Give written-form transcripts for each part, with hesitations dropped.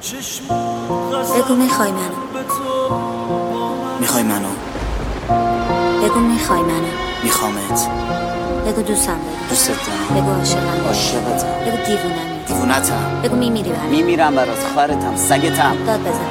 بگو میخوای منو، میخوای منو؟ بگو میخوای منو، میخوامت. بگو دوستم داری، دوست دارم. بگو عاشقم، عاشقتم. بگو دیوونمی، دیوونتم. بگو میمیری برام، میمیرم برات، خواهرتم، سگتم. داد بزن.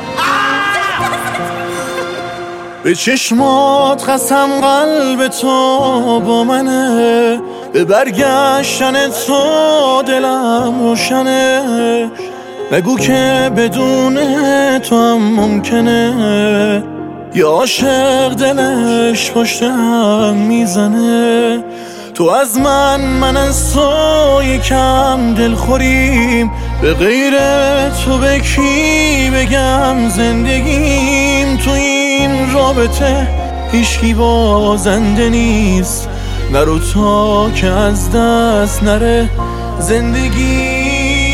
به چشمات قسم قلب تو با منه، به برگشتن تو دلم روشنه. نگو که بدون تو هم ممکنه یا عاشق دلش پشت هم میزنه. تو از من از تو یکم دلخوریم، به غیر تو به کی بگم زندگیم. تو این رابطه هیچکی بازنده نیست، نرو تا که از دست نره زندگی.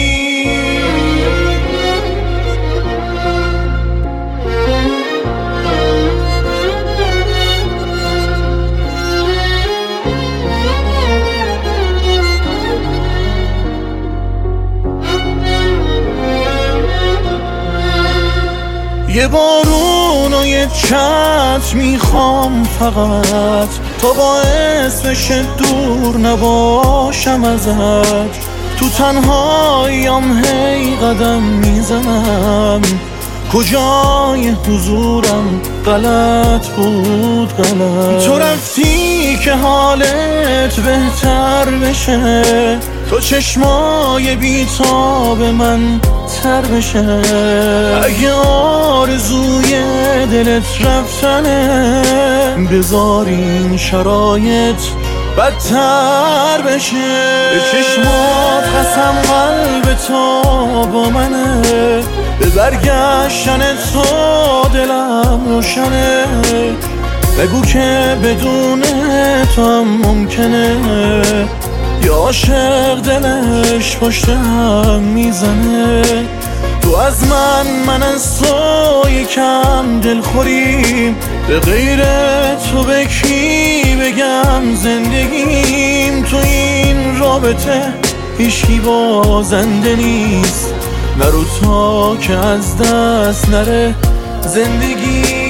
یه بارون و یه چت میخوام فقط، تا باعث بشه دور نباشم ازت. تو تنهاییم هی قدم میزنم، کجای حضورم غلط بود غلط. تو رفتی که حالت بهتر بشه، تو چشمای بیتاب من تر بشه. اگه آرزوی دلت رفتنه، بذار این شرایط بدتر بشه. به چشمات قسم قلب تو با منه، به برگشتن تو دلم روشنه. بگو که بدون تو هم ممکنه یا عاشق دلش پشت هم میزنه. تو از من از تو یکم دلخوریم، به غیر تو به کی بگم زندگیم. تو این رابطه هیچکی بازنده نیست، نرو تا که از دست نره زندگی.